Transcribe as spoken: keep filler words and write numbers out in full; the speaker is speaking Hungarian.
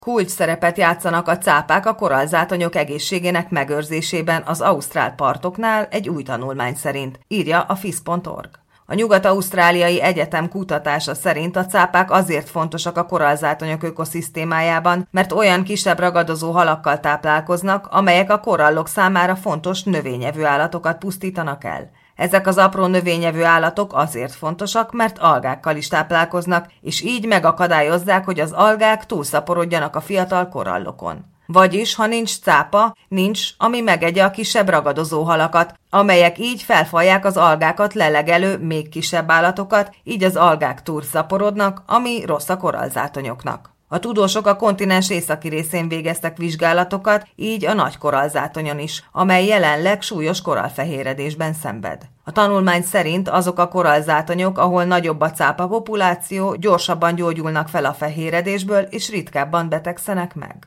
Kulcs szerepet játszanak a cápák a korallzátonyok egészségének megőrzésében az ausztrál partoknál egy új tanulmány szerint, írja a fisz pont org. A Nyugat-Ausztráliai Egyetem kutatása szerint a cápák azért fontosak a korallzátonyok ökoszisztémájában, mert olyan kisebb ragadozó halakkal táplálkoznak, amelyek a korallok számára fontos növényevő állatokat pusztítanak el. Ezek az apró növényevő állatok azért fontosak, mert algákkal is táplálkoznak, és így megakadályozzák, hogy az algák túlszaporodjanak a fiatal korallokon. Vagyis, ha nincs cápa, nincs, ami megegye a kisebb ragadozó halakat, amelyek így felfalják az algákat lelegelő még kisebb állatokat, így az algák túlszaporodnak, ami rossz a korallzátonyoknak. A tudósok a kontinens északi részén végeztek vizsgálatokat, így a nagy korallzátonyon is, amely jelenleg súlyos korallfehéredésben szenved. A tanulmány szerint azok a korallzátonyok, ahol nagyobb a cápa populáció, gyorsabban gyógyulnak fel a fehéredésből és ritkábban betegszenek meg.